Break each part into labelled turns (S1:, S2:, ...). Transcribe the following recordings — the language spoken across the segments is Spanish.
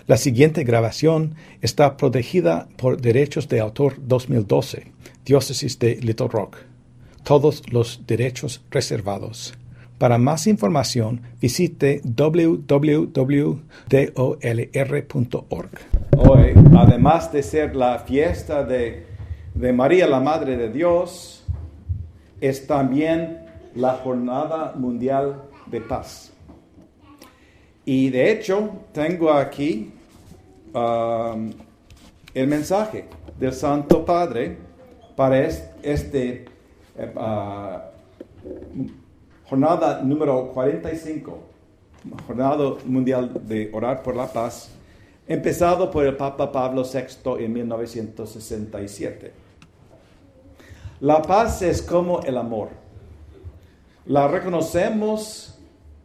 S1: La siguiente grabación está protegida por derechos de autor 2012, Diócesis de Little Rock. Todos los derechos reservados. Para más información, visite www.dolr.org.
S2: Hoy, además de ser la fiesta de María, la Madre de Dios, es también la Jornada Mundial de Paz. Y de hecho, tengo aquí el mensaje del Santo Padre para este jornada número 45, Jornada Mundial de Orar por la Paz, empezado por el Papa Pablo VI en 1967. La paz es como el amor. La reconocemos,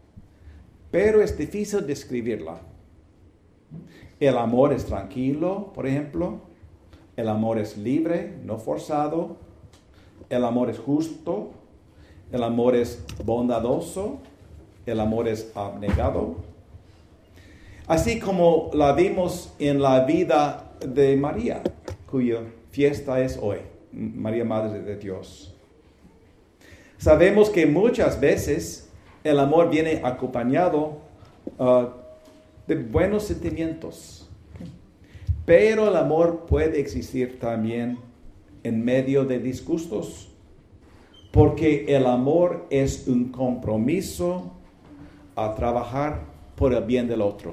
S2: pero es difícil describirla. El amor es tranquilo, por ejemplo. El amor es libre, no forzado. El amor es justo. El amor es bondadoso. El amor es abnegado. Así como la vimos en la vida de María, cuya fiesta es hoy, María Madre de Dios. Sabemos que muchas veces el amor viene acompañado de buenos sentimientos. Pero el amor puede existir también en medio de disgustos, porque el amor es un compromiso a trabajar por el bien del otro.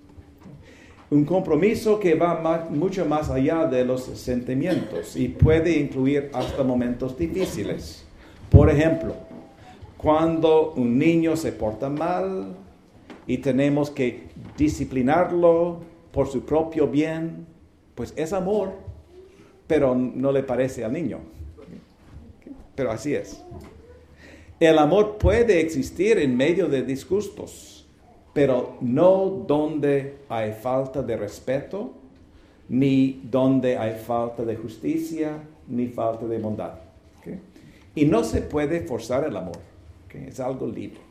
S2: Un compromiso que va mucho más allá de los sentimientos y puede incluir hasta momentos difíciles. Por ejemplo, cuando un niño se porta mal y tenemos que disciplinarlo por su propio bien, pues es amor, pero no le parece al niño. Pero así es. El amor puede existir en medio de disgustos, pero no donde hay falta de respeto, ni donde hay falta de justicia, ni falta de bondad. ¿Okay? Y no se puede forzar el amor. ¿Okay? Es algo libre.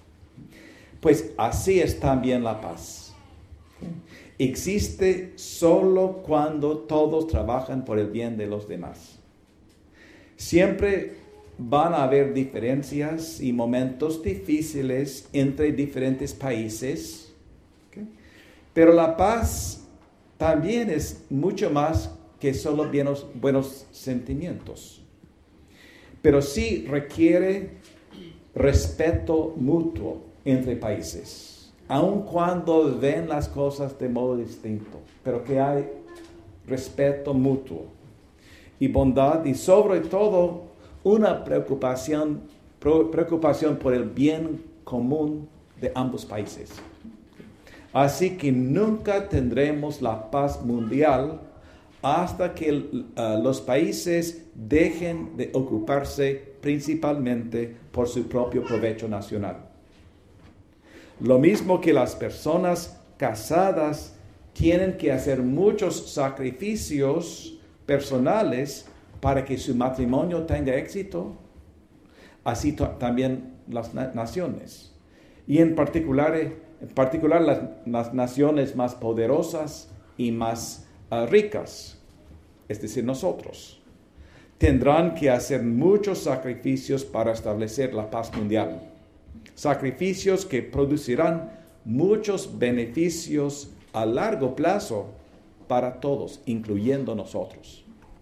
S2: Pues así es también la paz. ¿Okay? Existe solo cuando todos trabajan por el bien de los demás. Siempre van a haber diferencias y momentos difíciles entre diferentes países. ¿Okay? Pero la paz también es mucho más que solo buenos sentimientos. Pero sí requiere respeto mutuo entre países, aun cuando ven las cosas de modo distinto, pero que hay respeto mutuo y bondad y sobre todo una preocupación por el bien común de ambos países. Así que nunca tendremos la paz mundial hasta que los países dejen de ocuparse principalmente por su propio provecho nacional. Lo mismo que las personas casadas tienen que hacer muchos sacrificios personales para que su matrimonio tenga éxito, así también las naciones. Y en particular las naciones más poderosas y más ricas, es decir, nosotros, tendrán que hacer muchos sacrificios para establecer la paz mundial. Sacrificios que producirán muchos beneficios a largo plazo para todos, incluyendo nosotros.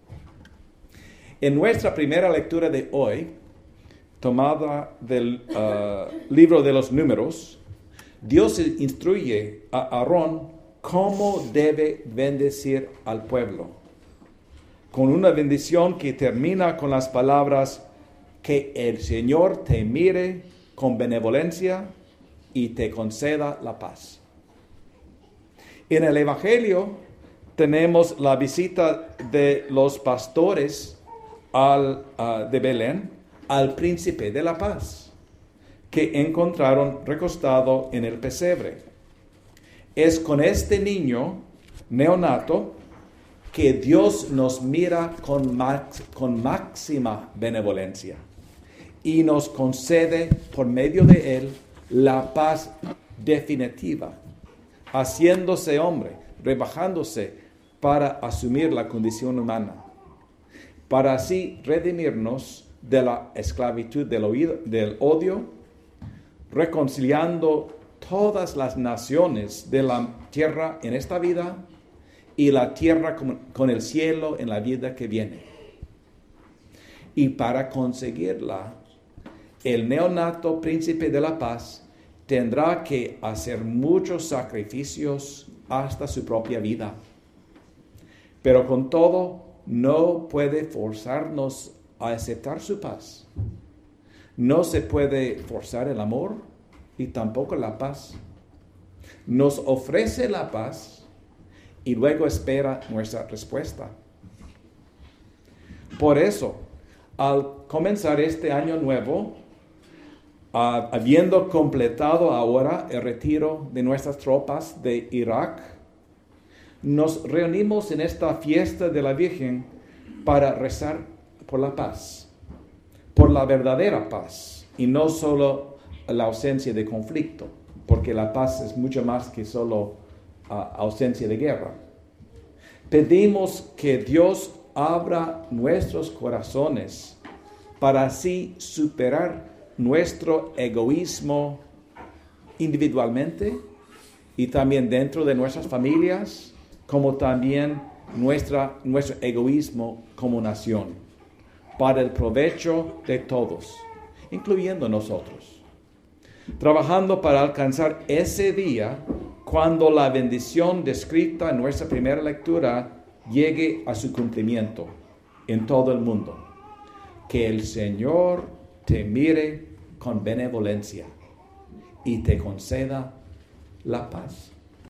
S2: En nuestra primera lectura de hoy, tomada del libro de los Números, Dios instruye a Aarón cómo debe bendecir al pueblo, con una bendición que termina con las palabras: que el Señor te mire con benevolencia y te conceda la paz. En el Evangelio tenemos la visita de los pastores de Belén al príncipe de la paz, que encontraron recostado en el pesebre. Es con este niño neonato que Dios nos mira con máxima benevolencia y nos concede por medio de él la paz definitiva, haciéndose hombre, rebajándose para asumir la condición humana, para así redimirnos de la esclavitud del odio, reconciliando todas las naciones de la tierra en esta vida y la tierra con el cielo en la vida que viene. Y para conseguirla, el neonato príncipe de la paz tendrá que hacer muchos sacrificios hasta su propia vida. Pero con todo, no puede forzarnos a aceptar su paz. No se puede forzar el amor y tampoco la paz. Nos ofrece la paz y luego espera nuestra respuesta. Por eso, al comenzar este año nuevo, habiendo completado ahora el retiro de nuestras tropas de Irak, nos reunimos en esta fiesta de la Virgen para rezar por la paz, por la verdadera paz, y no solo la ausencia de conflicto, porque la paz es mucho más que solo ausencia de guerra. Pedimos que Dios abra nuestros corazones para así superar nuestro egoísmo individualmente y también dentro de nuestras familias, como también nuestro egoísmo como nación, para el provecho de todos, incluyendo nosotros, trabajando para alcanzar ese día cuando la bendición descrita en nuestra primera lectura llegue a su cumplimiento en todo el mundo. Que el Señor te mire con benevolencia y te conceda la paz.